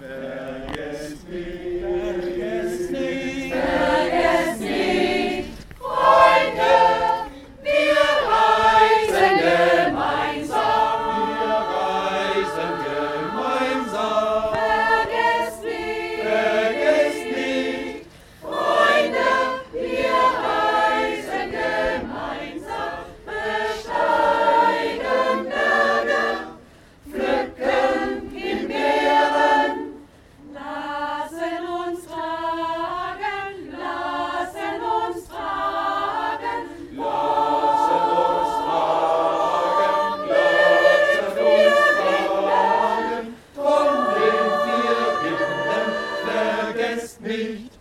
Vergesst nicht, vergesst nicht, vergesst nicht, Freunde, wir reisen gemeinsam. wir reisen gemeinsam. Vergesst nicht, Freunde, wir reisen gemeinsam. Besteigen Berge, pflücken Himbeeren. Lassen uns tragen, lassen uns tragen. Lasset uns tragen, lasset uns tragen, von den vier Winden, vergesst nicht,